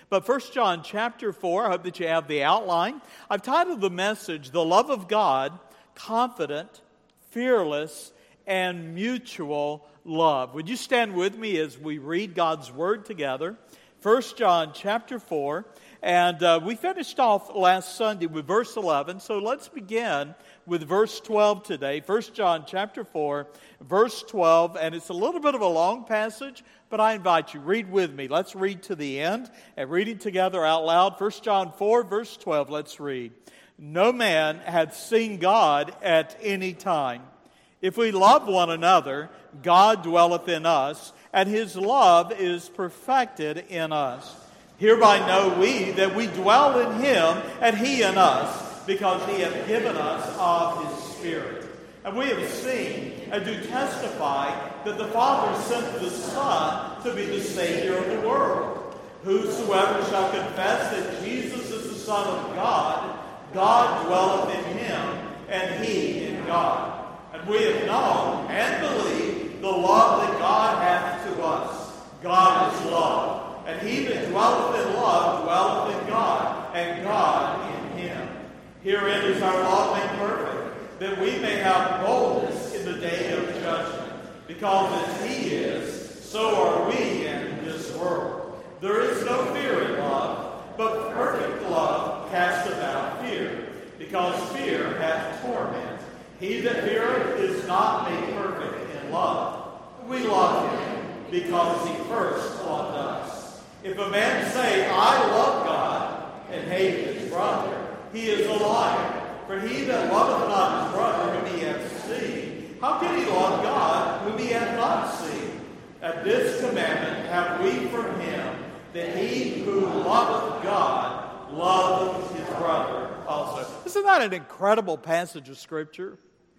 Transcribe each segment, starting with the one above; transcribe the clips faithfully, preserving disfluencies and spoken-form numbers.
But First John chapter four, I hope that you have the outline. I've titled the message, The Love of God, Confident, Fearless, and Mutual Love. Would you stand with me as we read God's Word together? First John chapter four, and uh, we finished off last Sunday with verse eleven, so let's begin with verse twelve today. First John chapter four, verse twelve, and it's a little bit of a long passage, but I invite you, read with me. Let's read to the end, and reading together out loud. First John four, verse twelve, let's read. No man hath seen God at any time. If we love one another, God dwelleth in us, and His love is perfected in us. Hereby know we that we dwell in Him, and He in us, because He hath given us of His Spirit. And we have seen and do testify that the Father sent the Son to be the Savior of the world. Whosoever shall confess that Jesus is the Son of God, God dwelleth in Him, and He in God. And we have known and believed the love that God hath to us. God is love. And he that dwelleth in love dwelleth in God, and God in him. Herein is our love made perfect, that we may have boldness in the day of judgment. Because as He is, so are we in this world. There is no fear in love, but perfect love casteth out fear, because fear hath torment. He that feareth is not made perfect in love. We love Him, because He first loved us. If a man say, I love God, and hate his brother, he is a liar. For he that loveth not his brother whom he hath seen, how can he love God whom he hath not seen? At this commandment have we from Him, that he who loveth God loveth his brother also. Isn't that an incredible passage of Scripture?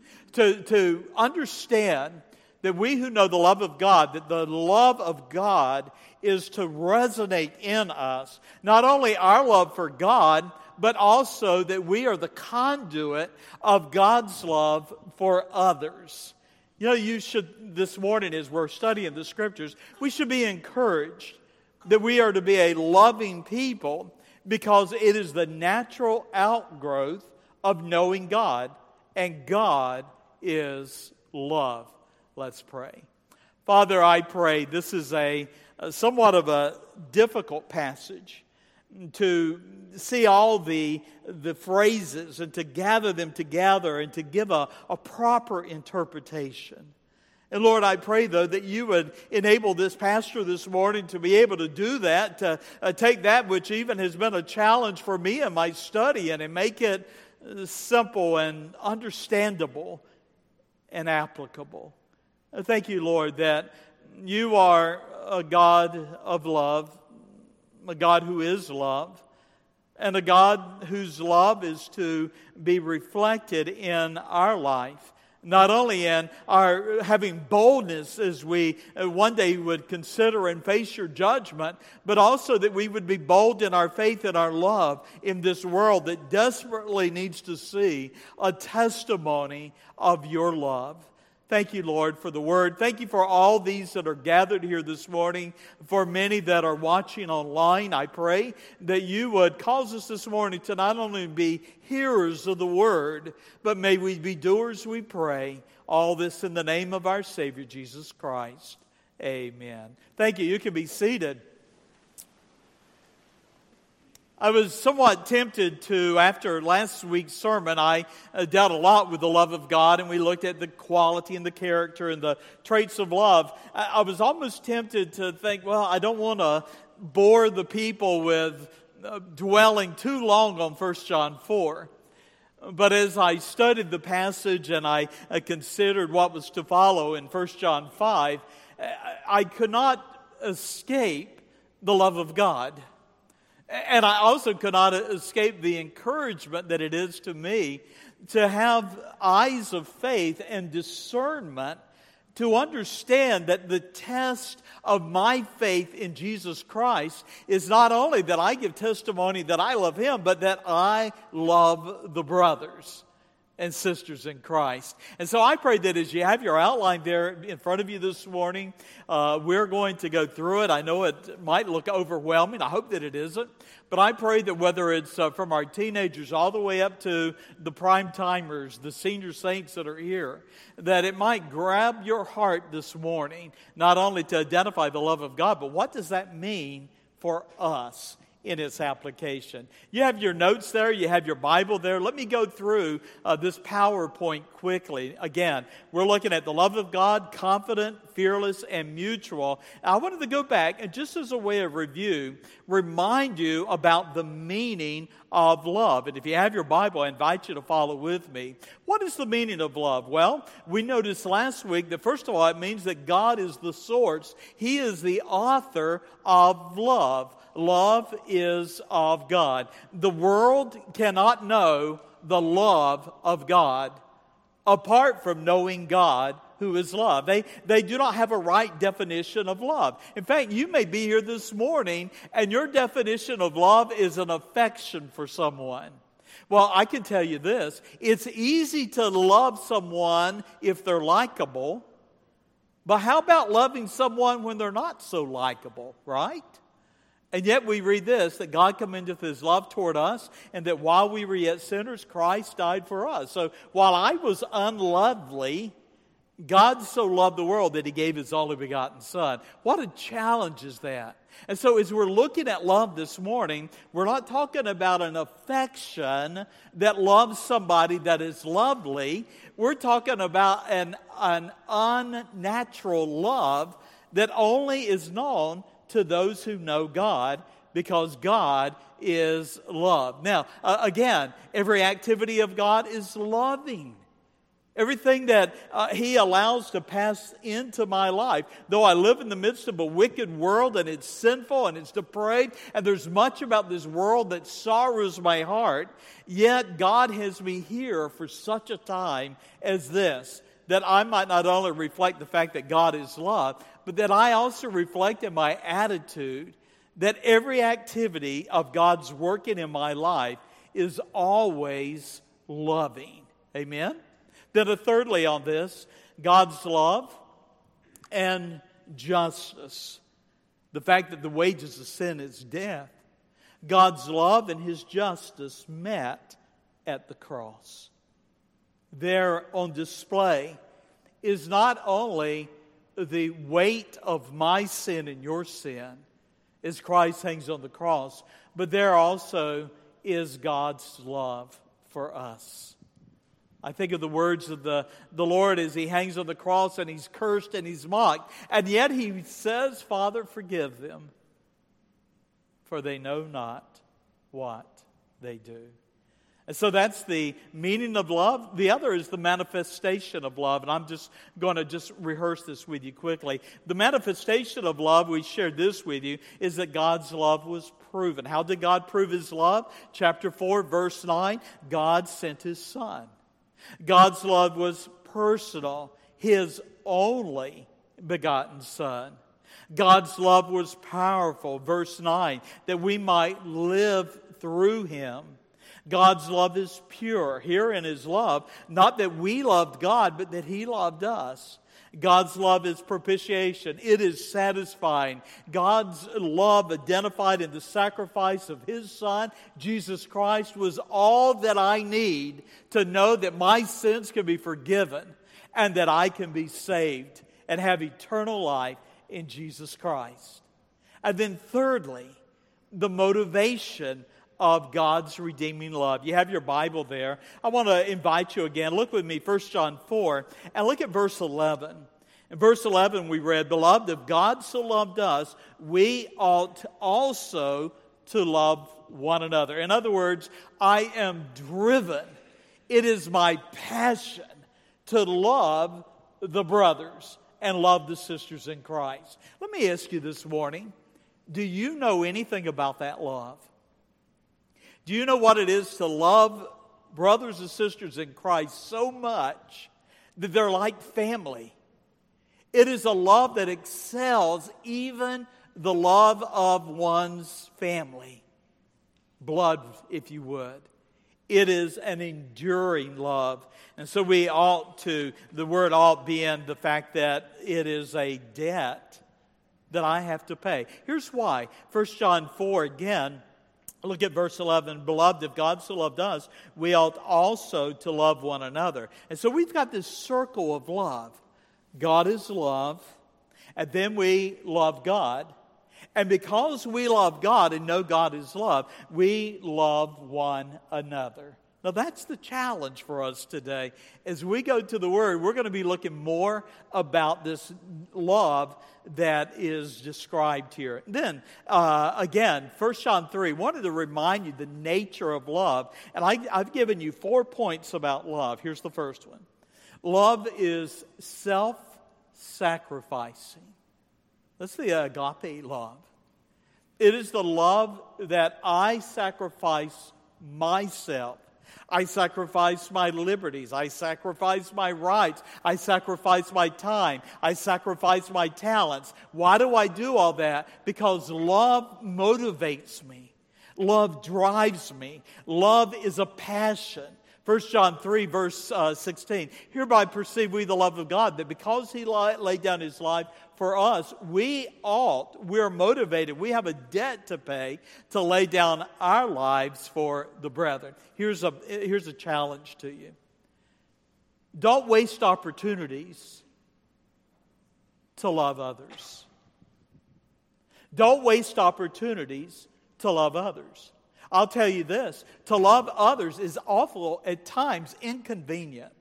To, to understand that we who know the love of God, that the love of God is to resonate in us. Not only our love for God, but also that we are the conduit of God's love for others. You know, you should, this morning as we're studying the Scriptures, we should be encouraged that we are to be a loving people because it is the natural outgrowth of knowing God, and God is love. Let's pray. Father, I pray this is a, a somewhat of a difficult passage to see all the, the phrases and to gather them together and to give a, a proper interpretation. And Lord, I pray, though, that you would enable this pastor this morning to be able to do that, to uh, take that which even has been a challenge for me in my study and, and make it simple and understandable and applicable. Thank you, Lord, that you are a God of love, a God who is love, and a God whose love is to be reflected in our life. Not only in our having boldness as we one day would consider and face your judgment, but also that we would be bold in our faith and our love in this world that desperately needs to see a testimony of your love. Thank you, Lord, for the word. Thank you for all these that are gathered here this morning. For many that are watching online, I pray that you would cause us this morning to not only be hearers of the word, but may we be doers, we pray. All this in the name of our Savior, Jesus Christ. Amen. Thank you. You can be seated. I was somewhat tempted to, after last week's sermon, I uh, dealt a lot with the love of God, and we looked at the quality and the character and the traits of love. I, I was almost tempted to think, well, I don't want to bore the people with uh, dwelling too long on First John four. But as I studied the passage and I uh, considered what was to follow in First John five, I, I could not escape the love of God. And I also could not escape the encouragement that it is to me to have eyes of faith and discernment to understand that the test of my faith in Jesus Christ is not only that I give testimony that I love Him, but that I love the brothers. and sisters in Christ. And so I pray that as you have your outline there in front of you this morning, uh, we're going to go through it. I know it might look overwhelming. I hope that it isn't. But I pray that whether it's uh, from our teenagers all the way up to the prime timers, the senior saints that are here, that it might grab your heart this morning, not only to identify the love of God, but what does that mean for us in its application. You have your notes there. You have your Bible there. Let me go through uh, this PowerPoint quickly. Again, we're looking at the love of God, confident, fearless, and mutual. I wanted to go back and just as a way of review, remind you about the meaning of love. And if you have your Bible, I invite you to follow with me. What is the meaning of love? Well, we noticed last week that first of all, it means that God is the source. He is the author of love. Love is of God. The world cannot know the love of God apart from knowing God, who is love. They, they do not have a right definition of love. In fact, you may be here this morning and your definition of love is an affection for someone. Well, I can tell you this. It's easy to love someone if they're likable, but how about loving someone when they're not so likable, right? And yet we read this, that God commendeth His love toward us, and that while we were yet sinners, Christ died for us. So while I was unlovely, God so loved the world that He gave His only begotten Son. What a challenge is that? And so as we're looking at love this morning, we're not talking about an affection that loves somebody that is lovely. We're talking about an, an unnatural love that only is known to those who know God, because God is love. Now, uh, again, every activity of God is loving. Everything that uh, He allows to pass into my life, though I live in the midst of a wicked world and it's sinful and it's depraved, and there's much about this world that sorrows my heart, yet God has me here for such a time as this, that I might not only reflect the fact that God is love, but that I also reflect in my attitude that every activity of God's working in my life is always loving. Amen? Then uh, thirdly on this, God's love and justice. The fact that the wages of sin is death. God's love and His justice met at the cross. There on display is not only the weight of my sin and your sin as Christ hangs on the cross, but there also is God's love for us. I think of the words of the, the Lord as He hangs on the cross and He's cursed and He's mocked. And yet He says, Father, forgive them, for they know not what they do. And so that's the meaning of love. The other is the manifestation of love. And I'm just going to just rehearse this with you quickly. The manifestation of love, we shared this with you, is that God's love was proven. How did God prove His love? Chapter four, verse nine, God sent His Son. God's love was personal, His only begotten Son. God's love was powerful, verse nine, that we might live through Him. God's love is pure. Here in His love, not that we loved God, but that He loved us. God's love is propitiation. It is satisfying. God's love identified in the sacrifice of His Son, Jesus Christ, was all that I need to know that my sins can be forgiven and that I can be saved and have eternal life in Jesus Christ. And then thirdly, the motivation of God's redeeming love. You have your Bible there. I want to invite you again. Look with me, First John four, and look at verse eleven. In verse eleven we read, Beloved, if God so loved us, we ought also to love one another. In other words, I am driven. It is my passion to love the brothers and love the sisters in Christ. Let me ask you this morning, do you know anything about that love? Do you know what it is to love brothers and sisters in Christ so much that they're like family? It is a love that excels even the love of one's family. Blood, if you would. It is an enduring love. And so we ought to, the word ought being the fact that it is a debt that I have to pay. Here's why. First John four, again, look at verse eleven. Beloved, if God so loved us, we ought also to love one another. And so we've got this circle of love. God is love, and then we love God. And because we love God and know God is love, we love one another. Now that's the challenge for us today. As we go to the Word, we're going to be looking more about this love that is described here. Then, uh, again, First John three, wanted to remind you the nature of love. And I, I've given you four points about love. Here's the first one. Love is self-sacrificing. That's the agape love. It is the love that I sacrifice myself. I sacrifice my liberties. I sacrifice my rights. I sacrifice my time. I sacrifice my talents. Why do I do all that? Because love motivates me. Love drives me. Love is a passion. First John three, verse uh, sixteen. Hereby perceive we the love of God, that because He laid down His life for us, we ought, we're motivated, we have a debt to pay to lay down our lives for the brethren. Here's a, here's a challenge to you. Don't waste opportunities to love others. Don't waste opportunities to love others. I'll tell you this, to love others is awful, at times inconvenient,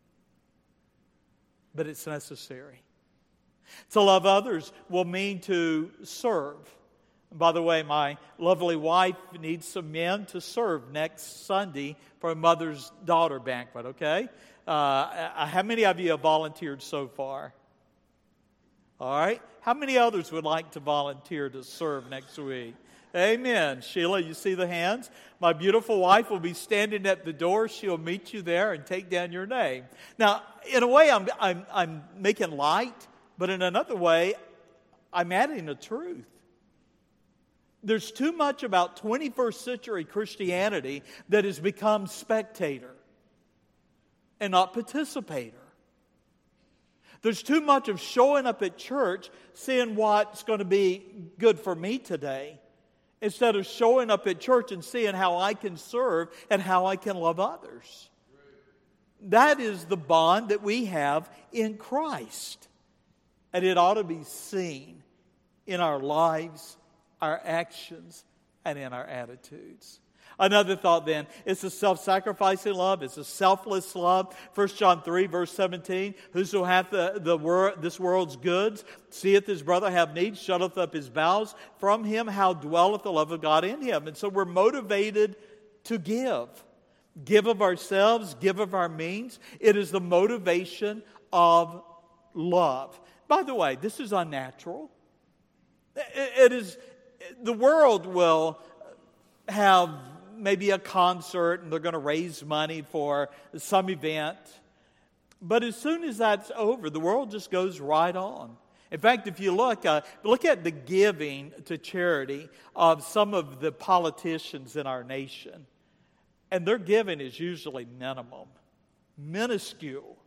but it's necessary. To love others will mean to serve. And by the way, my lovely wife needs some men to serve next Sunday for a mother's daughter banquet, okay? Uh, how many of you have volunteered so far? All right. How many others would like to volunteer to serve next week? Amen. Sheila, you see the hands? My beautiful wife will be standing at the door. She'll meet you there and take down your name. Now, in a way, I'm, I'm, I'm making light, but in another way, I'm adding a truth. There's too much about twenty-first century Christianity that has become spectator and not participator. There's too much of showing up at church, seeing what's going to be good for me today, instead of showing up at church and seeing how I can serve and how I can love others. That is the bond that we have in Christ. And it ought to be seen in our lives, our actions, and in our attitudes. Another thought then, it's a self-sacrificing love. It's a selfless love. First John three, verse seventeen, whoso hath the, the wor- this world's goods, seeth his brother have need, shutteth up his bowels from him, how dwelleth the love of God in him. And so we're motivated to give. Give of ourselves, give of our means. It is the motivation of love. By the way, this is unnatural. It, it is, the world will have maybe a concert and they're going to raise money for some event. But as soon as that's over, the world just goes right on. In fact, if you look, uh, look at the giving to charity of some of the politicians in our nation. And their giving is usually minimum, minuscule,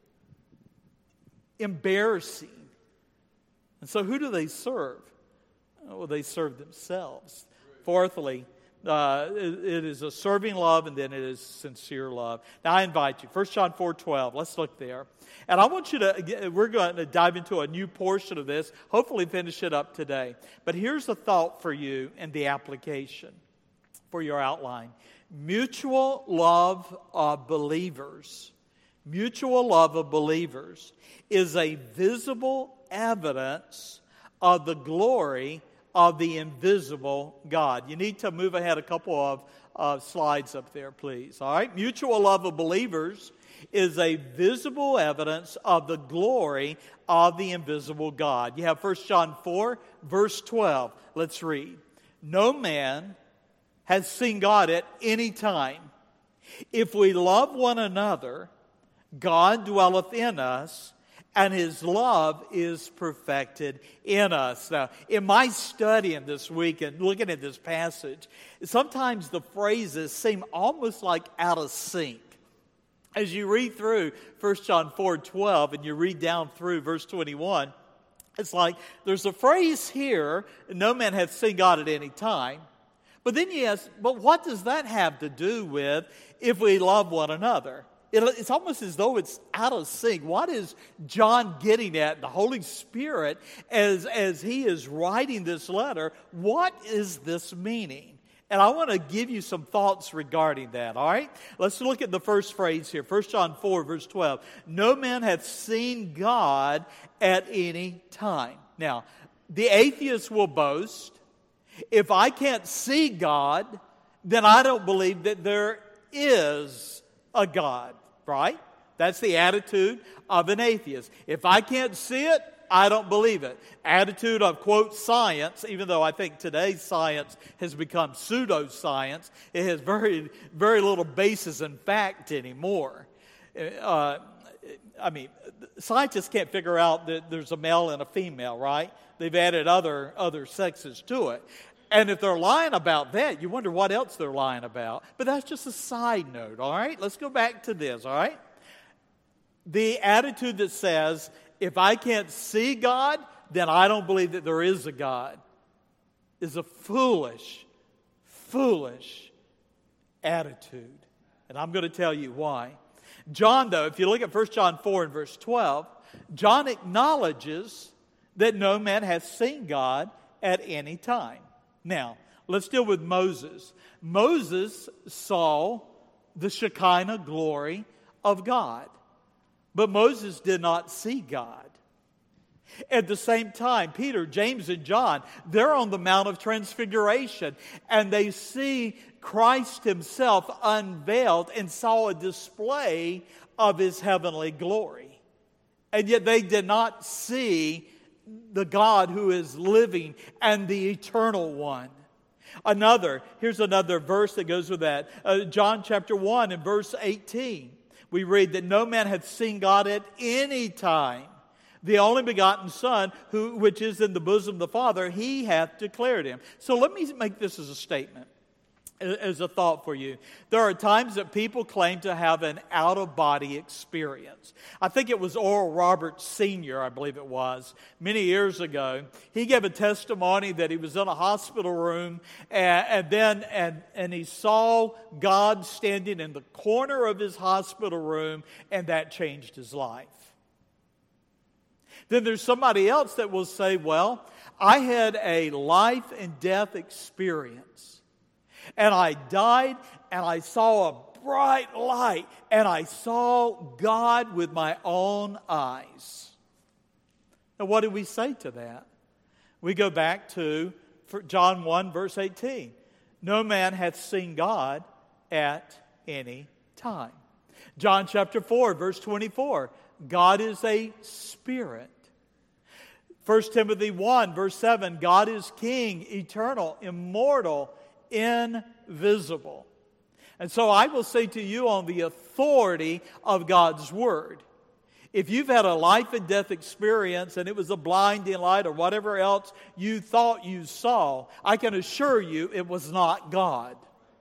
embarrassing. And so who do they serve? Well, they serve themselves. Fourthly, Uh, it, it is a serving love, and then it is sincere love. Now, I invite you, First John four twelve, let's look there. And I want you to, we're going to dive into a new portion of this, hopefully finish it up today. But here's a thought for you and the application for your outline. Mutual love of believers, mutual love of believers is a visible evidence of the glory of the invisible God. You need to move ahead a couple of uh, slides up there, please. All right? Mutual love of believers is a visible evidence of the glory of the invisible God. You have First John four, verse twelve. Let's read. No man has seen God at any time. If we love one another, God dwelleth in us, and His love is perfected in us. Now, in my studying this week and looking at this passage, sometimes the phrases seem almost like out of sync. As you read through First John four twelve and you read down through verse twenty-one, it's like there's a phrase here, no man hath seen God at any time. But then you ask, but what does that have to do with if we love one another? It, it's almost as though it's out of sync. What is John getting at, the Holy Spirit, as, as he is writing this letter? What is this meaning? And I want to give you some thoughts regarding that, all right? Let's look at the first phrase here, First John four, verse twelve. No man hath seen God at any time. Now, the atheist will boast, if I can't see God, then I don't believe that there is a God, right? That's the attitude of an atheist. If I can't see it, I don't believe it. Attitude of, quote, science, even though I think today's science has become pseudoscience, it has very, very little basis in fact anymore. Uh, I mean, scientists can't figure out that there's a male and a female, right? They've added other, other sexes to it. And if they're lying about that, you wonder what else they're lying about. But that's just a side note, all right? Let's go back to this, all right? The attitude that says, if I can't see God, then I don't believe that there is a God, is a foolish, foolish attitude. And I'm going to tell you why. John, though, if you look at First John four and verse twelve, John acknowledges that no man hath seen God at any time. Now, let's deal with Moses. Moses saw the Shekinah glory of God, but Moses did not see God. At the same time, Peter, James, and John, they're on the Mount of Transfiguration, and they see Christ Himself unveiled and saw a display of His heavenly glory. And yet they did not see the God who is living and the eternal one. Another, here's another verse that goes with that. Uh, John chapter one and verse eighteen. We read that no man hath seen God at any time. The only begotten Son, who which is in the bosom of the Father, He hath declared Him. So let me make this as a statement, as a thought for you. There are times that people claim to have an out-of-body experience. I think it was Oral Roberts Senior, I believe it was, many years ago. He gave a testimony that he was in a hospital room and, and then and, and he saw God standing in the corner of his hospital room, and that changed his life. Then there's somebody else that will say, well, I had a life and death experience. And I died, and I saw a bright light, and I saw God with my own eyes. Now, what do we say to that? We go back to John one, verse eighteen. No man hath seen God at any time. John chapter four, verse twenty-four. God is a spirit. First Timothy one, verse seven. God is king, eternal, immortal, invisible. And so I will say to you on the authority of God's Word, if you've had a life and death experience and it was a blinding light or whatever else you thought you saw, I can assure you it was not God.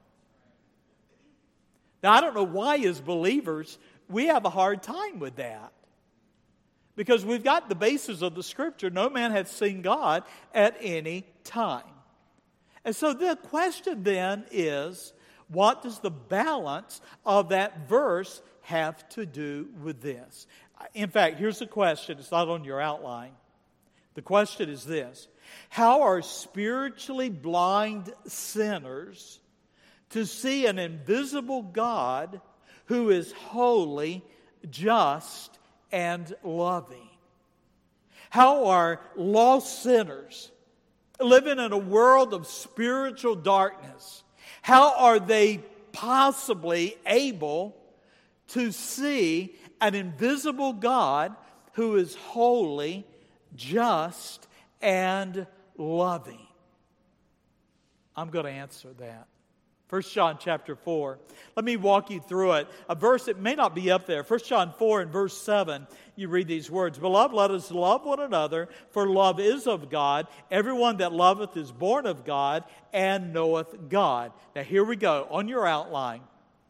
Now, I don't know why as believers we have a hard time with that. Because we've got the basis of the Scripture, no man hath seen God at any time. And so the question then is, what does the balance of that verse have to do with this? In fact, here's the question. It's not on your outline. The question is this: how are spiritually blind sinners to see an invisible God who is holy, just, and loving? How are lost sinners living in a world of spiritual darkness, how are they possibly able to see an invisible God who is holy, just, and loving? I'm going to answer that. First John chapter four. Let me walk you through it. A verse that may not be up there. First John four and verse seven, you read these words. Beloved, let us love one another, for love is of God. Everyone that loveth is born of God and knoweth God. Now here we go, on your outline.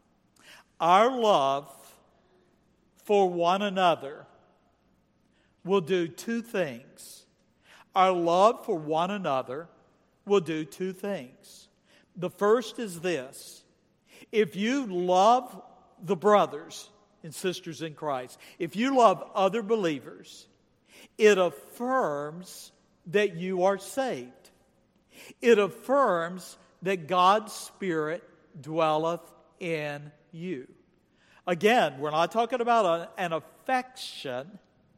Our love for one another will do two things. Our love for one another will do two things. The first is this. If you love the brothers and sisters in Christ, if you love other believers, it affirms that you are saved. It affirms that God's Spirit dwelleth in you. Again, we're not talking about a, an affection.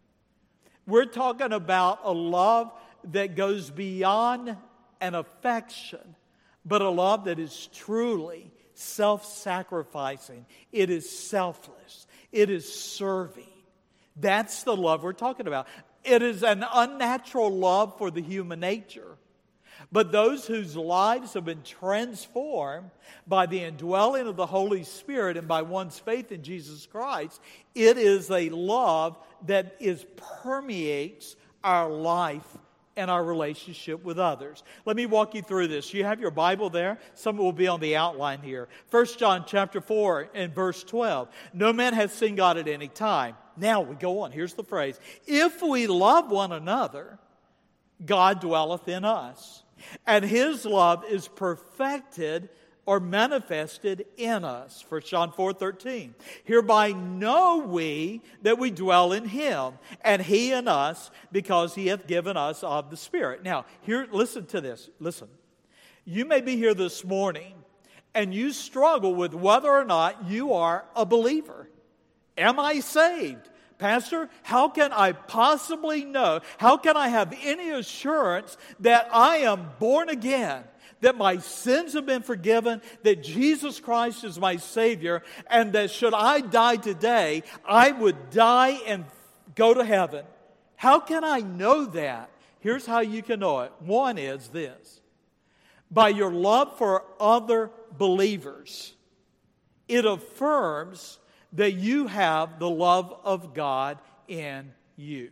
We're talking about a love that goes beyond an affection, but a love that is truly self-sacrificing. It is selfless. It is serving. That's the love we're talking about. It is an unnatural love for the human nature. But those whose lives have been transformed by the indwelling of the Holy Spirit and by one's faith in Jesus Christ, it is a love that is permeates our life and our relationship with others. Let me walk you through this. You have your Bible there. Some will be on the outline here. First John chapter four and verse twelve. No man hath seen God at any time. Now we go on. Here's the phrase. If we love one another, God dwelleth in us, and His love is perfected or manifested in us. First John four thirteen. Hereby know we that we dwell in Him, and He in us, because He hath given us of the Spirit. Now, here, listen to this. Listen. You may be here this morning, and you struggle with whether or not you are a believer. Am I saved? Pastor, how can I possibly know? How can I have any assurance that I am born again? That my sins have been forgiven, that Jesus Christ is my Savior, and that should I die today, I would die and go to heaven. How can I know that? Here's how you can know it. One is this. By your love for other believers, it affirms that you have the love of God in you.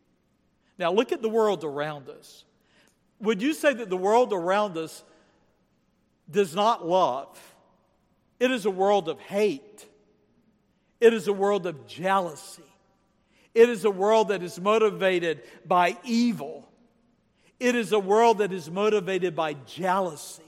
Now look at the world around us. Would you say that the world around us does not love? It is a world of hate. It is a world of jealousy. It is a world that is motivated by evil. It is a world that is motivated by jealousy.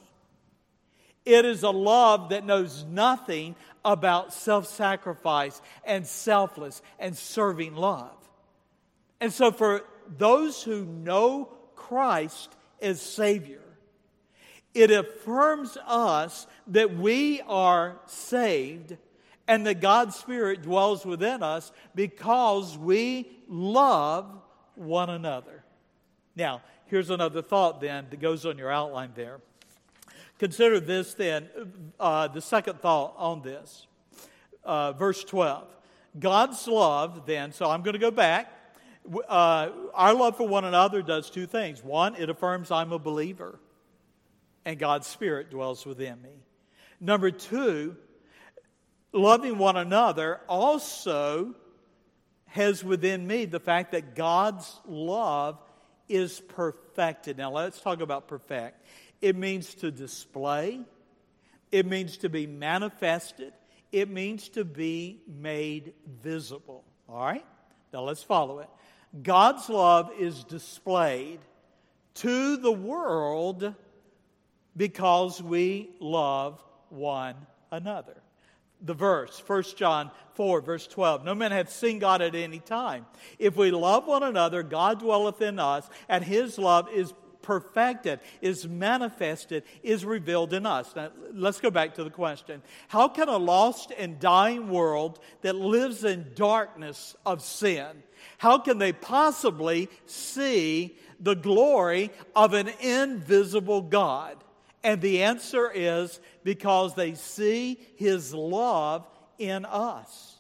It is a love that knows nothing about self-sacrifice and selfless and serving love. And so for those who know Christ as Savior, it affirms us that we are saved and that God's Spirit dwells within us because we love one another. Now, here's another thought then that goes on your outline there. Consider this then, uh, the second thought on this. Uh, verse twelve. God's love then, so I'm going to go back. Uh, our love for one another does two things. One, it affirms I'm a believer, and God's Spirit dwells within me. Number two, loving one another also has within me the fact that God's love is perfected. Now let's talk about perfect. It means to display. It means to be manifested. It means to be made visible. All right? Now let's follow it. God's love is displayed to the world because we love one another. The verse, First John four, verse twelve. No man hath seen God at any time. If we love one another, God dwelleth in us, and His love is perfected, is manifested, is revealed in us. Now, let's go back to the question. How can a lost and dying world that lives in darkness of sin, how can they possibly see the glory of an invisible God? And the answer is because they see His love in us.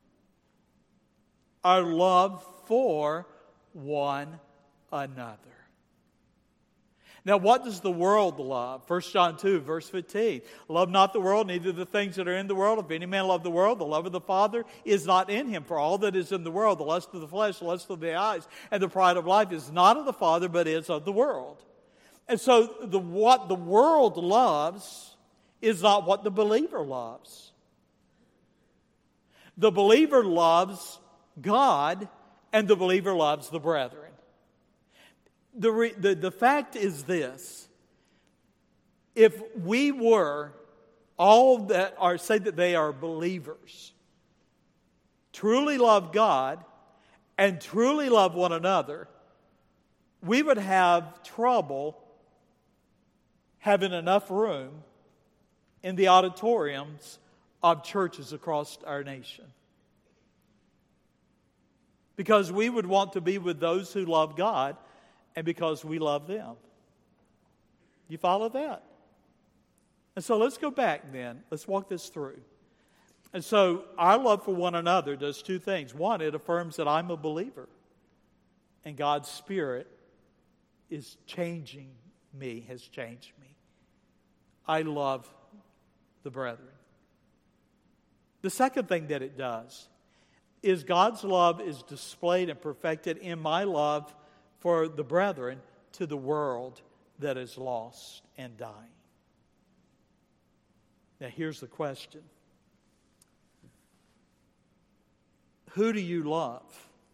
Our love for one another. Now, what does the world love? First John two, verse fifteen. Love not the world, neither the things that are in the world. If any man love the world, the love of the Father is not in him. For all that is in the world, the lust of the flesh, the lust of the eyes, and the pride of life is not of the Father, but is of the world. And so the what the world loves is not what the believer loves. The believer loves God, and the believer loves the brethren. The, re, the, the fact is this: if we were all that are, say that they are believers, truly love God and truly love one another, we would have trouble having enough room in the auditoriums of churches across our nation. Because we would want to be with those who love God, and because we love them. You follow that? And so let's go back then. Let's walk this through. And so our love for one another does two things. One, it affirms that I'm a believer, and God's Spirit is changing me, has changed me. I love the brethren. The second thing that it does is God's love is displayed and perfected in my love for the brethren to the world that is lost and dying. Now here's the question. Who do you love?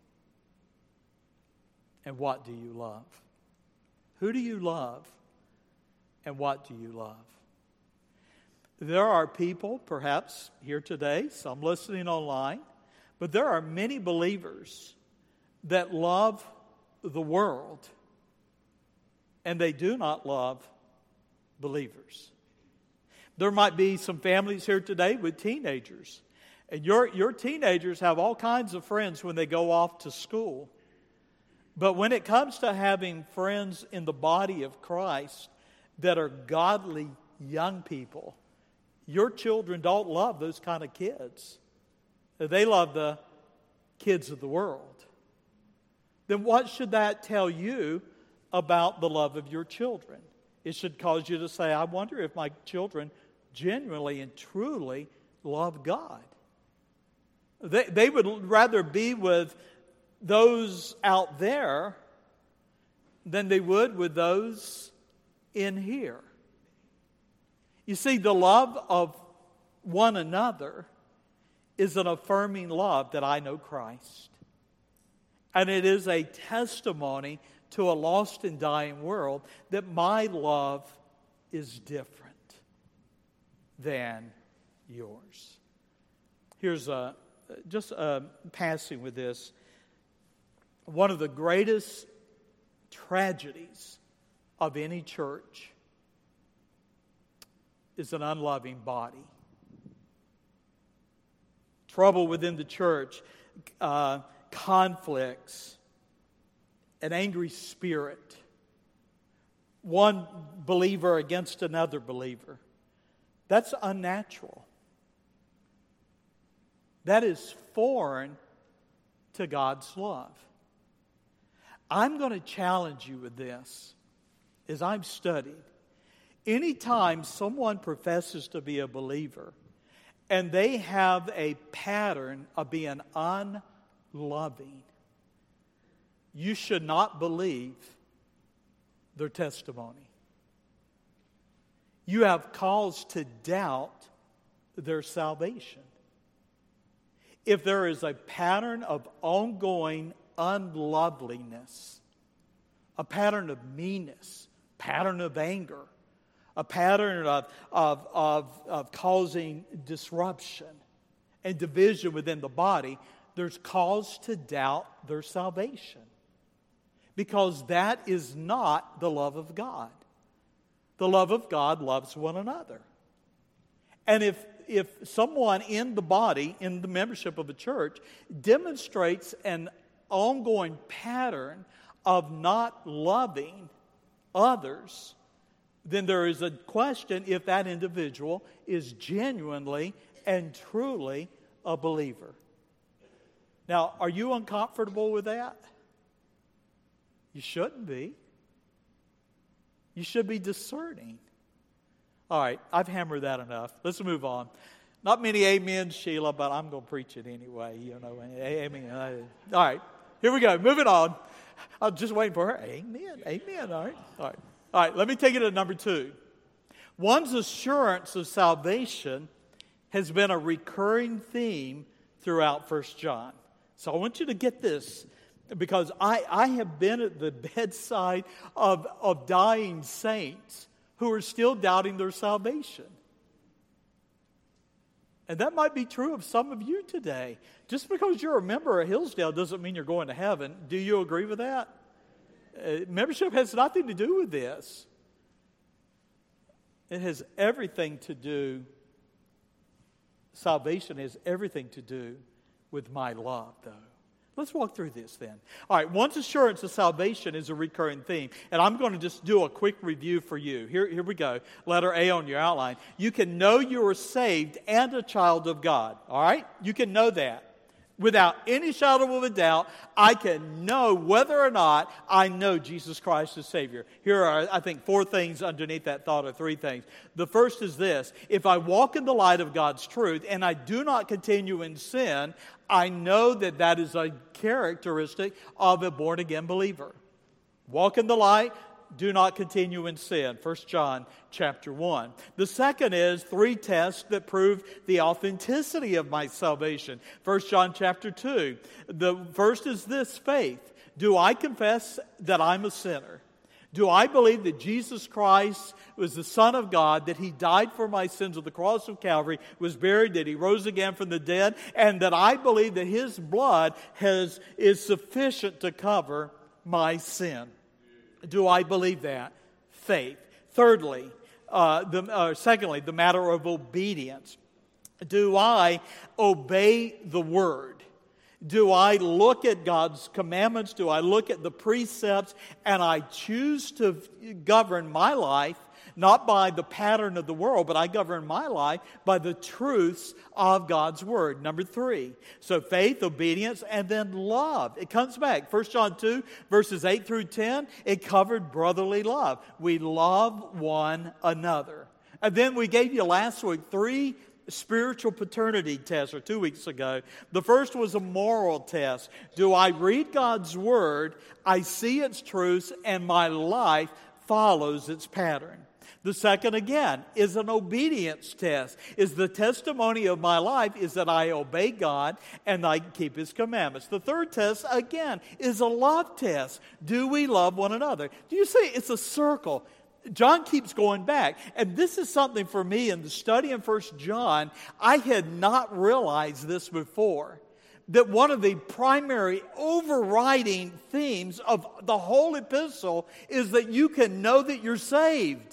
And what do you love? Who do you love? And what do you love? There are people, perhaps here today, some listening online, but there are many believers that love the world, and they do not love believers. There might be some families here today with teenagers, and your, your teenagers have all kinds of friends when they go off to school. But when it comes to having friends in the body of Christ that are godly young people, your children don't love those kind of kids. They love the kids of the world. Then what should that tell you about the love of your children? It should cause you to say, I wonder if my children genuinely and truly love God. They, they would rather be with those out there than they would with those in here. You see, the love of one another is an affirming love that I know Christ. And it is a testimony to a lost and dying world that my love is different than yours. Here's a, just a passing with this. One of the greatest tragedies of any church is an unloving body. Trouble within the church, uh, conflicts, an angry spirit, one believer against another believer. That's unnatural. That is foreign to God's love. I'm going to challenge you with this as I've studied. Anytime someone professes to be a believer and they have a pattern of being unloving, you should not believe their testimony. You have cause to doubt their salvation. If there is a pattern of ongoing unloveliness, a pattern of meanness, pattern of anger, a pattern of, of, of, of causing disruption and division within the body, there's cause to doubt their salvation. Because that is not the love of God. The love of God loves one another. And if, if someone in the body, in the membership of a church, demonstrates an ongoing pattern of not loving others, then there is a question if that individual is genuinely and truly a believer. Now, are you uncomfortable with that? You shouldn't be. You should be discerning. All right, I've hammered that enough. Let's move on. Not many amens, Sheila, but I'm going to preach it anyway. You know, amen. All right, here we go. Moving on. I'm just waiting for her. Amen. Amen. All right. All right. All right. Let me take it to number two. One's assurance of salvation has been a recurring theme throughout First John. So I want you to get this, because I, I have been at the bedside of, of dying saints who are still doubting their salvation. And that might be true of some of you today. Just because you're a member of Hillsdale doesn't mean you're going to heaven. Do you agree with that? Uh, membership has nothing to do with this. It has everything to do, salvation has everything to do with my love, though. Let's walk through this then. All right, one's assurance of salvation is a recurring theme. And I'm going to just do a quick review for you. Here, here we go. Letter A on your outline. You can know you are saved and a child of God. All right? You can know that. Without any shadow of a doubt, I can know whether or not I know Jesus Christ as Savior. Here are, I think, four things underneath that thought, or three things. The first is this: if I walk in the light of God's truth and I do not continue in sin, I know that that is a characteristic of a born-again believer. Walk in the light, do not continue in sin. First John chapter one. The second is three tests that prove the authenticity of my salvation. First John chapter two. The first is this: faith. Do I confess that I'm a sinner? Do I believe that Jesus Christ was the Son of God, that He died for my sins on the cross of Calvary, was buried, that He rose again from the dead, and that I believe that His blood has is sufficient to cover my sin? Do I believe that? Faith. Thirdly, uh, the, uh, secondly, the matter of obedience. Do I obey the Word? Do I look at God's commandments? Do I look at the precepts and I choose to govern my life not by the pattern of the world, but I govern my life by the truths of God's Word? Number three. So faith, obedience, and then love. It comes back. First John two, verses eight through ten, it covered brotherly love. We love one another. And then we gave you last week three spiritual paternity tests, or two weeks ago. The first was a moral test. Do I read God's Word, I see its truths, and my life follows its pattern? The second, again, is an obedience test. Is the testimony of my life is that I obey God and I keep His commandments. The third test, again, is a love test. Do we love one another? Do you see? It's a circle. John keeps going back. And this is something for me in the study in First John, I had not realized this before. That one of the primary overriding themes of the whole epistle is that you can know that you're saved.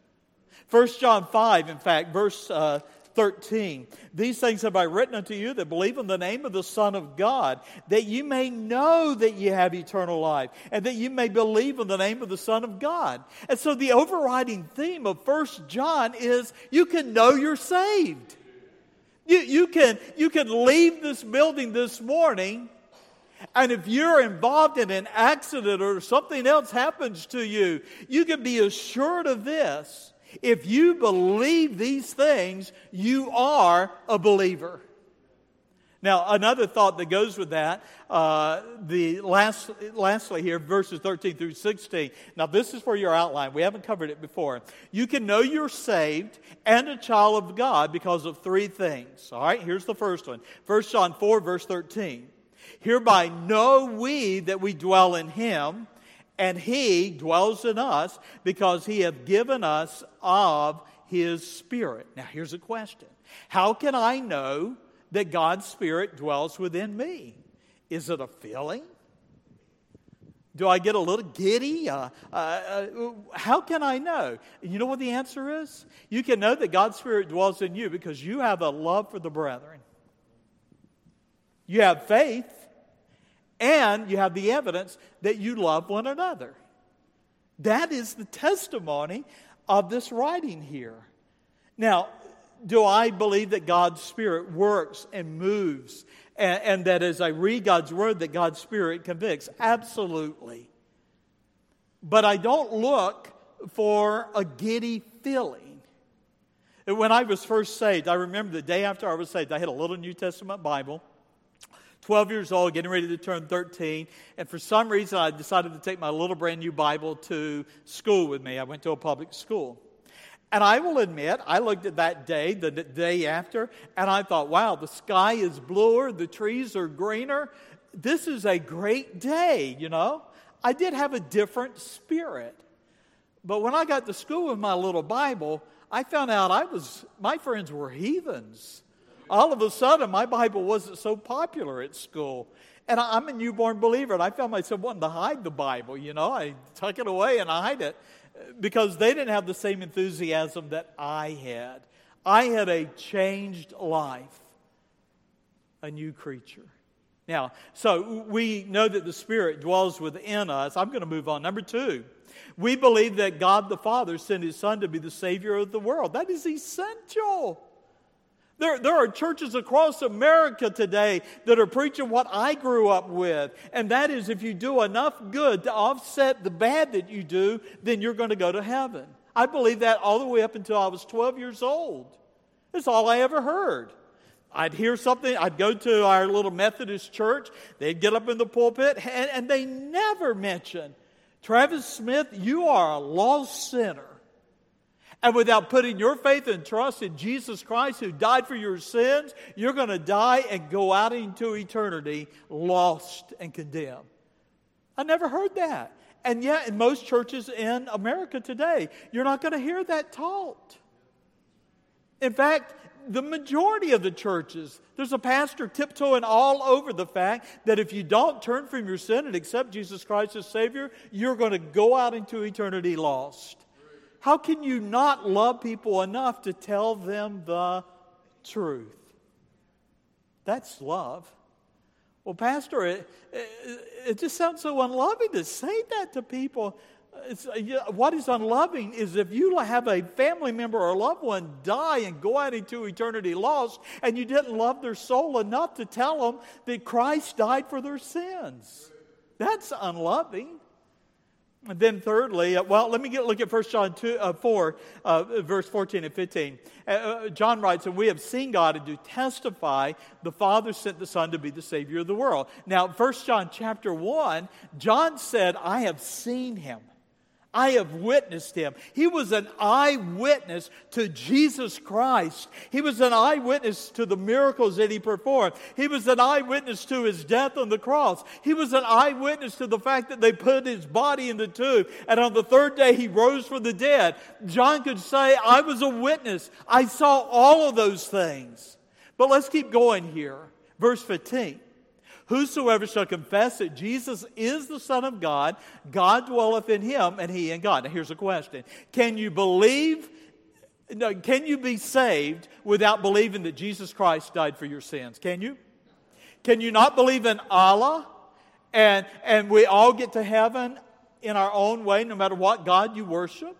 First John five, in fact, verse uh, thirteen. These things have I written unto you that believe in the name of the Son of God, that you may know that you have eternal life, and that you may believe in the name of the Son of God. And so the overriding theme of First John is you can know you're saved. You, you, can, you can leave this building this morning, and if you're involved in an accident or something else happens to you, you can be assured of this. If you believe these things, you are a believer. Now, another thought that goes with that, uh, the last, lastly here, verses thirteen through sixteen. Now, this is for your outline. We haven't covered it before. You can know you're saved and a child of God because of three things. All right, here's the first one. First John four, verse thirteen. Hereby know we that we dwell in Him, and He dwells in us, because He hath given us of His Spirit. Now, here's a question. How can I know that God's Spirit dwells within me? Is it a feeling? Do I get a little giddy? Uh, uh, uh, how can I know? You know what the answer is? You can know that God's Spirit dwells in you because you have a love for the brethren. You have faith. And you have the evidence that you love one another. That is the testimony of this writing here. Now, do I believe that God's Spirit works and moves, and, and that as I read God's Word that God's Spirit convicts? Absolutely. But I don't look for a giddy feeling. When I was first saved, I remember the day after I was saved, I had a little New Testament Bible. twelve years old, getting ready to turn thirteen, and for some reason I decided to take my little brand new Bible to school with me. I went to a public school. And I will admit, I looked at that day, the day after, and I thought, wow, the sky is bluer, the trees are greener. This is a great day, you know. I did have a different spirit. But when I got to school with my little Bible, I found out I was, my friends were heathens. All of a sudden, my Bible wasn't so popular at school. And I'm a newborn believer, and I found myself wanting to hide the Bible, you know. I tuck it away and I hide it because they didn't have the same enthusiasm that I had. I had a changed life, a new creature. Now, so we know that the Spirit dwells within us. I'm going to move on. Number two, we believe that God the Father sent His Son to be the Savior of the world. That is essential. There, there are churches across America today that are preaching what I grew up with, and that is if you do enough good to offset the bad that you do, then you're going to go to heaven. I believed that all the way up until I was twelve years old. That's all I ever heard. I'd hear something, I'd go to our little Methodist church, they'd get up in the pulpit, and, and they never mention, Travis Smith, you are a lost sinner. And without putting your faith and trust in Jesus Christ who died for your sins, you're going to die and go out into eternity lost and condemned. I never heard that. And yet in most churches in America today, you're not going to hear that taught. In fact, the majority of the churches, there's a pastor tiptoeing all over the fact that if you don't turn from your sin and accept Jesus Christ as Savior, you're going to go out into eternity lost. How can you not love people enough to tell them the truth? That's love. Well, Pastor, it, it, it just sounds so unloving to say that to people. It's, what is unloving is if you have a family member or a loved one die and go out into eternity lost, and you didn't love their soul enough to tell them that Christ died for their sins. That's unloving. And then thirdly, well, let me get look at First John two, uh, four, uh, verse fourteen and fifteen. Uh, John writes, and we have seen God and do testify the Father sent the Son to be the Savior of the world. Now, First John chapter one, John said, I have seen Him. I have witnessed Him. He was an eyewitness to Jesus Christ. He was an eyewitness to the miracles that He performed. He was an eyewitness to His death on the cross. He was an eyewitness to the fact that they put His body in the tomb, and on the third day He rose from the dead. John could say, I was a witness. I saw all of those things. But let's keep going here. Verse fifteen. Whosoever shall confess that Jesus is the Son of God, God dwelleth in him, and he in God. Now here's a question. Can you believe, no, can you be saved without believing that Jesus Christ died for your sins? Can you? Can you not believe in Allah, and, and we all get to heaven in our own way, no matter what God you worship?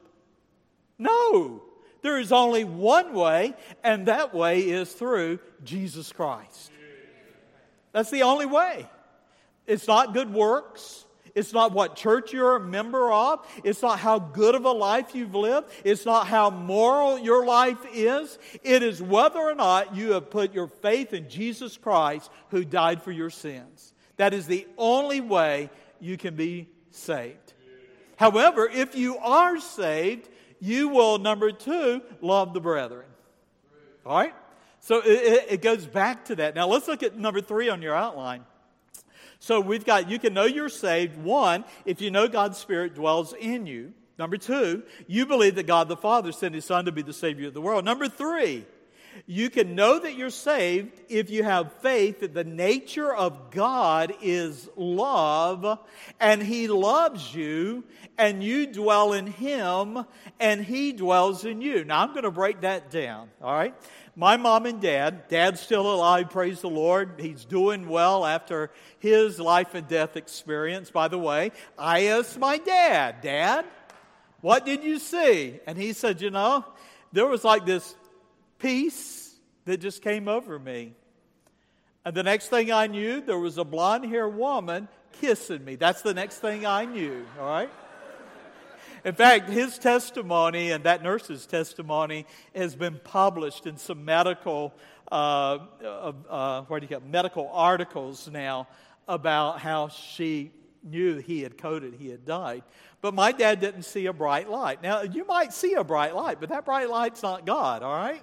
No. There is only one way, and that way is through Jesus Christ. That's the only way. It's not good works. It's not what church you're a member of. It's not how good of a life you've lived. It's not how moral your life is. It is whether or not you have put your faith in Jesus Christ who died for your sins. That is the only way you can be saved. However, if you are saved, you will, number two, love the brethren. All right? So it, it goes back to that. Now let's look at number three on your outline. So we've got, you can know you're saved. One, if you know God's Spirit dwells in you. Number two, you believe that God the Father sent His Son to be the Savior of the world. Number three, you can know that you're saved if you have faith that the nature of God is love, and He loves you, and you dwell in Him, and He dwells in you. Now I'm going to break that down, all right? My mom and dad, dad's still alive, praise the Lord. He's doing well after his life and death experience. By the way, I asked my dad, Dad, what did you see? And he said, you know, there was like this peace that just came over me. And the next thing I knew, there was a blonde-haired woman kissing me. That's the next thing I knew, all right? In fact, his testimony and that nurse's testimony has been published in some medical, uh, uh, uh, what do you call it, medical articles now about how she knew he had coded, he had died. But my dad didn't see a bright light. Now, you might see a bright light, but that bright light's not God, all right?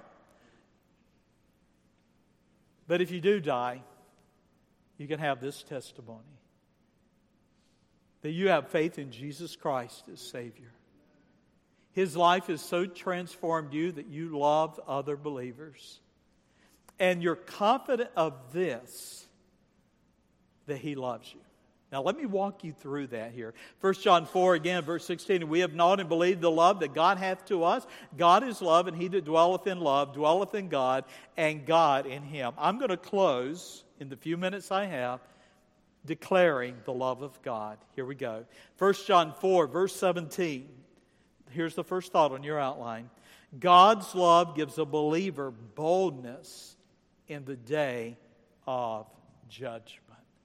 But if you do die, you can have this testimony that you have faith in Jesus Christ as Savior. His life has so transformed you that you love other believers. And you're confident of this, that He loves you. Now, let me walk you through that here. First John four, again, verse sixteen. We have known and believed the love that God hath to us. God is love, and he that dwelleth in love dwelleth in God, and God in him. I'm going to close, in the few minutes I have, declaring the love of God. Here we go. First John four, verse seventeen. Here's the first thought on your outline. God's love gives a believer boldness in the day of judgment.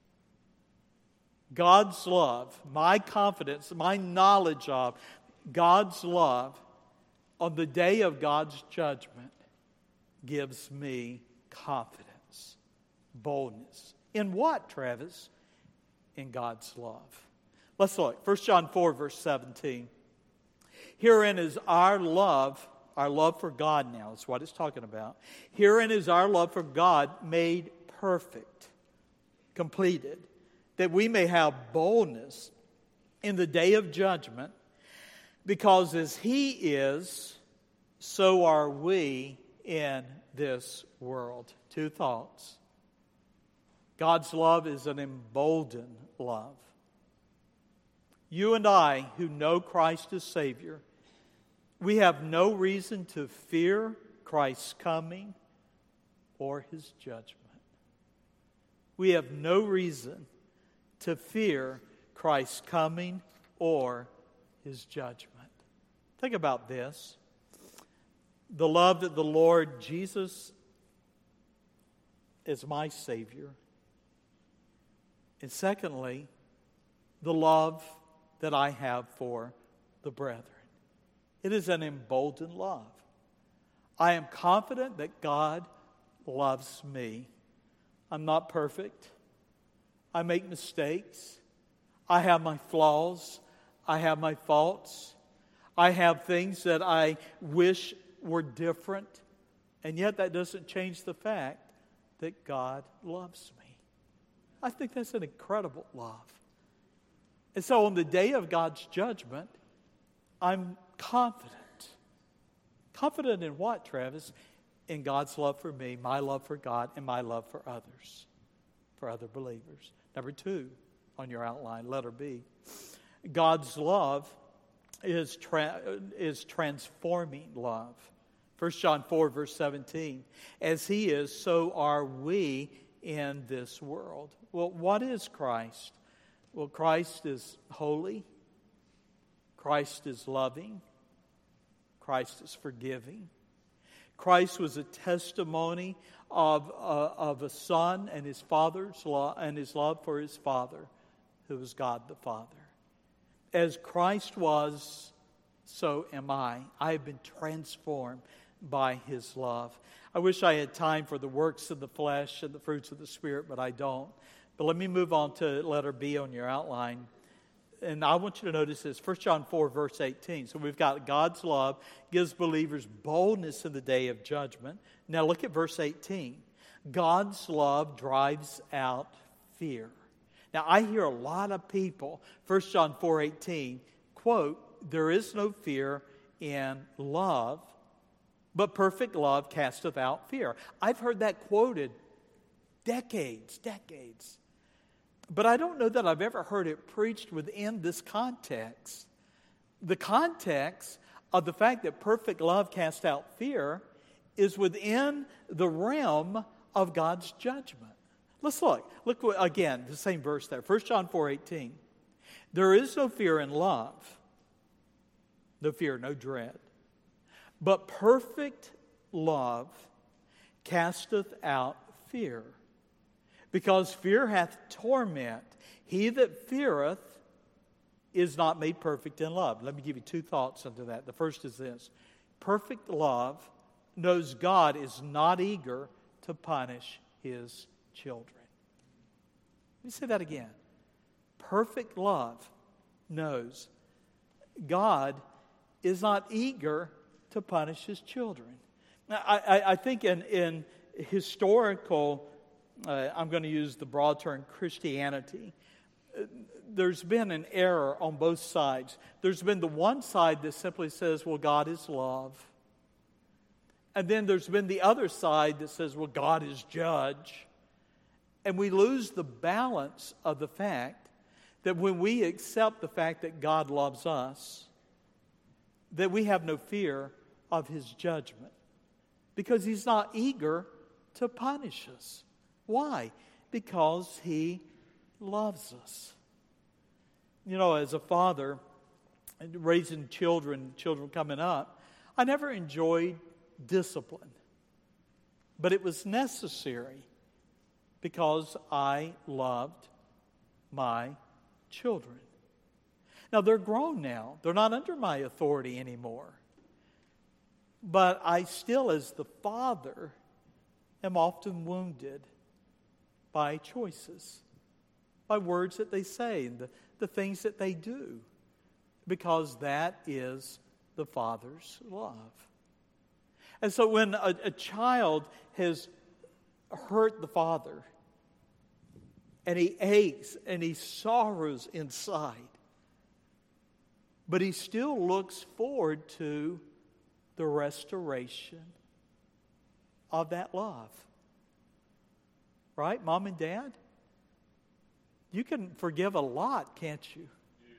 God's love, my confidence, my knowledge of God's love on the day of God's judgment gives me confidence, boldness. In what, Travis? In God's love. Let's look. First John four, verse seventeen. Herein is our love, our love for God now is what it's talking about. Herein is our love for God made perfect, completed, that we may have boldness in the day of judgment, because as He is, so are we in this world. Two thoughts. God's love is an emboldened love. You and I, who know Christ as Savior, we have no reason to fear Christ's coming or His judgment. We have no reason to fear Christ's coming or His judgment. Think about this. The love that the Lord Jesus is my Savior. And secondly, the love that I have for the brethren. It is an emboldened love. I am confident that God loves me. I'm not perfect. I make mistakes. I have my flaws. I have my faults. I have things that I wish were different. And yet that doesn't change the fact that God loves me. I think that's an incredible love. And so on the day of God's judgment, I'm confident. Confident in what, Travis? In God's love for me, my love for God, and my love for others, for other believers. Number two on your outline, letter B. God's love is, tra- is transforming love. First John four, verse seventeen. As He is, so are we in this world. Well, what is Christ? Well, Christ is holy. Christ is loving. Christ is forgiving. Christ was a testimony of, uh, of a son and his father's love and his love for his Father, who was God the Father. As Christ was, so am I. I have been transformed by His love. I wish I had time for the works of the flesh and the fruits of the Spirit, but I don't. But let me move on to letter B on your outline. And I want you to notice this, First John four, verse eighteen. So we've got God's love gives believers boldness in the day of judgment. Now look at verse eighteen. God's love drives out fear. Now I hear a lot of people, First John four eighteen, quote, there is no fear in love, but perfect love casteth out fear. I've heard that quoted decades, decades. But I don't know that I've ever heard it preached within this context. The context of the fact that perfect love casts out fear is within the realm of God's judgment. Let's look. Look again, the same verse there. First John four eighteen. There is no fear in love. No fear, no dread. But perfect love casteth out fear. Because fear hath torment. He that feareth is not made perfect in love. Let me give you two thoughts into that. The first is this. Perfect love knows God is not eager to punish His children. Let me say that again. Perfect love knows God is not eager to punish His children. Now, I, I, I think in, in historical, uh, I'm going to use the broad term Christianity, uh, there's been an error on both sides. There's been the one side that simply says, well, God is love. And then there's been the other side that says, well, God is judge. And we lose the balance of the fact that when we accept the fact that God loves us, that we have no fear of His judgment. Because He's not eager to punish us. Why? Because He loves us. You know, as a father, raising children, children coming up, I never enjoyed discipline. But it was necessary because I loved my children. Now, they're grown now. They're not under my authority anymore. But I still, as the father, am often wounded by choices, by words that they say and the, the things that they do, because that is the Father's love. And so when a, a child has hurt the Father, and he aches and he sorrows inside, but he still looks forward to the restoration of that love. Right, Mom and Dad? You can forgive a lot, can't you?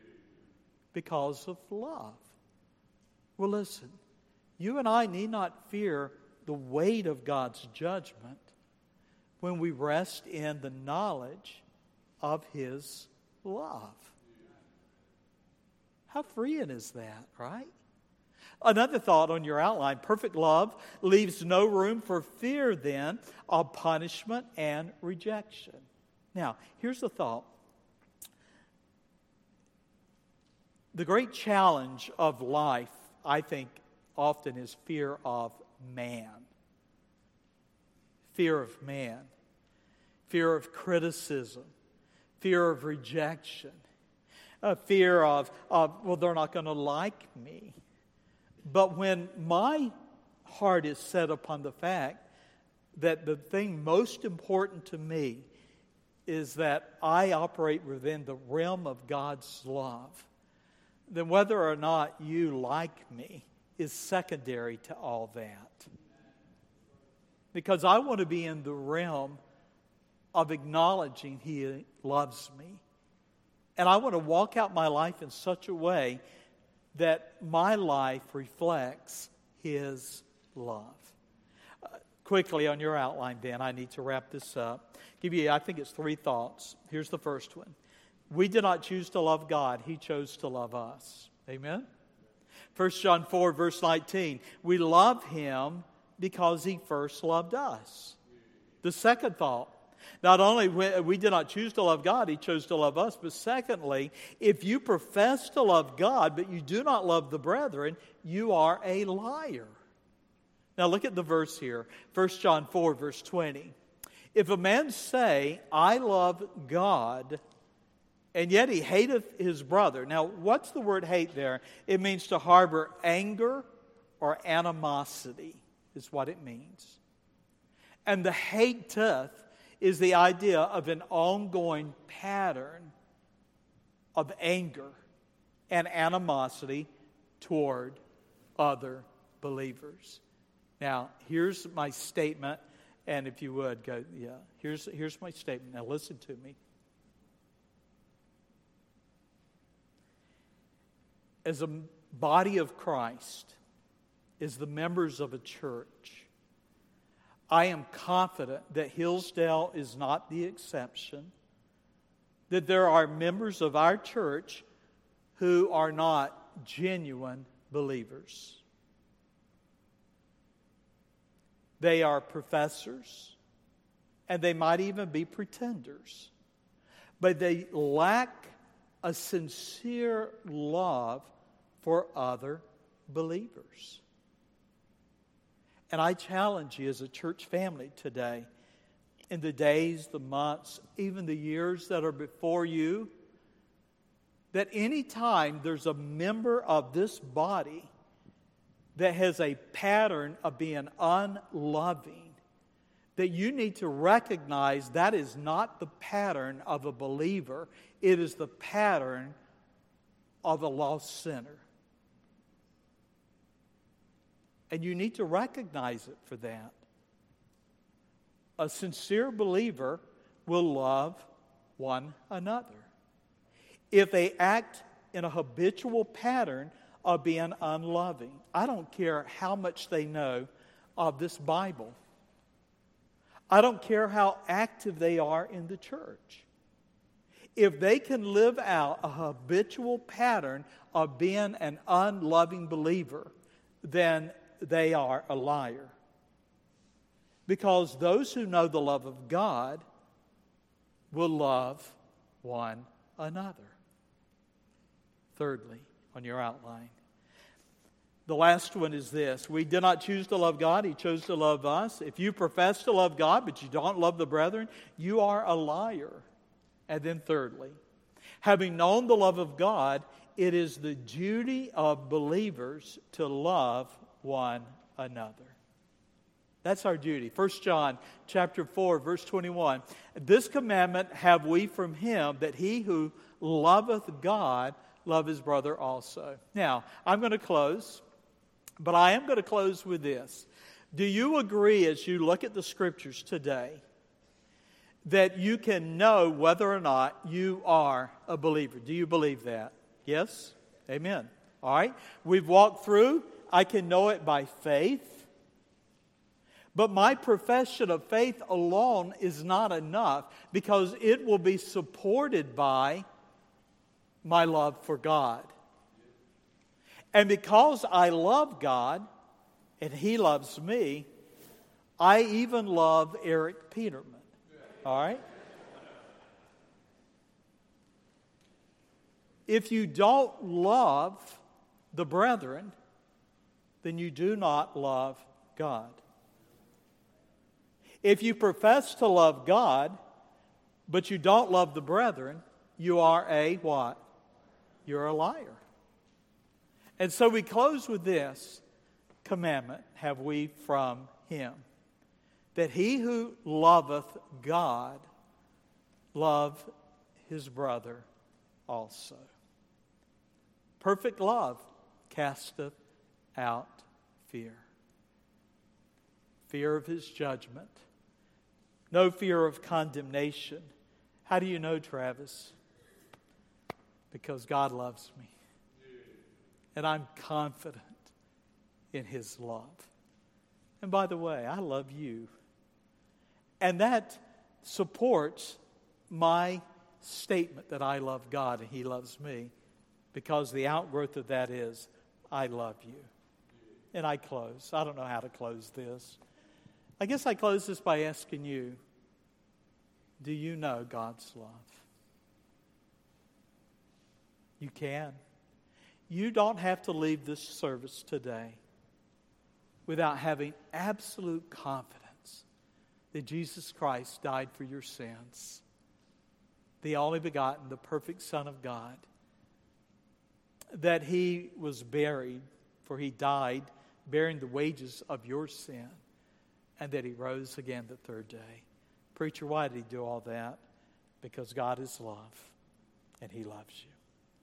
Because of love. Well, listen, you and I need not fear the weight of God's judgment when we rest in the knowledge of His love. How freeing is that, right? Another thought on your outline, perfect love leaves no room for fear then of punishment and rejection. Now, here's the thought. The great challenge of life, I think, often is fear of man. Fear of man. Fear of criticism. Fear of rejection. A fear of, of, well, they're not going to like me. But when my heart is set upon the fact that the thing most important to me is that I operate within the realm of God's love, then whether or not you like me is secondary to all that. Because I want to be in the realm of acknowledging He loves me. And I want to walk out my life in such a way that my life reflects His love. Uh, quickly on your outline, then, I need to wrap this up. Give you, I think it's three thoughts. Here's the first one. We did not choose to love God. He chose to love us. Amen? First John four, verse nineteen. We love Him because He first loved us. The second thought. Not only we, we did not choose to love God, He chose to love us. But secondly, if you profess to love God, but you do not love the brethren, you are a liar. Now look at the verse here. First John four, verse twenty. If a man say, I love God, and yet he hateth his brother. Now, what's the word hate there? It means to harbor anger or animosity is what it means. And the hateth is the idea of an ongoing pattern of anger and animosity toward other believers. Now, here's my statement, and if you would, go, yeah, here's, here's my statement. Now, listen to me. As a body of Christ, as the members of a church, I am confident that Hillsdale is not the exception, that there are members of our church who are not genuine believers. They are professors, and they might even be pretenders, but they lack a sincere love for other believers. And I challenge you as a church family today, in the days, the months, even the years that are before you, that any time there's a member of this body that has a pattern of being unloving, that you need to recognize that is not the pattern of a believer. It is the pattern of a lost sinner. And you need to recognize it for that. A sincere believer will love one another. If they act in a habitual pattern of being unloving, I don't care how much they know of this Bible. I don't care how active they are in the church. If they can live out a habitual pattern of being an unloving believer, then they are a liar. Because those who know the love of God will love one another. Thirdly, on your outline, the last one is this. We did not choose to love God. He chose to love us. If you profess to love God, but you don't love the brethren, you are a liar. And then thirdly, having known the love of God, it is the duty of believers to love one another. That's our duty. First John chapter four, verse twenty-one. This commandment have we from him, that he who loveth God love his brother also. Now, I'm going to close, but I am going to close with this. Do you agree, as you look at the Scriptures today, that you can know whether or not you are a believer? Do you believe that? Yes? Amen. All right. We've walked through. I can know it by faith. But my profession of faith alone is not enough, because it will be supported by my love for God. And because I love God and He loves me, I even love Eric Peterman. All right? If you don't love the brethren, then you do not love God. If you profess to love God, but you don't love the brethren, you are a what? You're a liar. And so we close with this commandment have we from him, that he who loveth God love his brother also. Perfect love casteth out fear. Fear of his judgment. No fear of condemnation. How do you know, Travis? Because God loves me. And I'm confident in his love. And by the way, I love you. And that supports my statement that I love God and he loves me, because the outgrowth of that is, I love you. And I close. I don't know how to close this. I guess I close this by asking you, do you know God's love? You can. You don't have to leave this service today without having absolute confidence that Jesus Christ died for your sins. The only begotten, the perfect Son of God. That he was buried, for he died bearing the wages of your sin. And that he rose again the third day. Preacher, why did he do all that? Because God is love, and he loves you.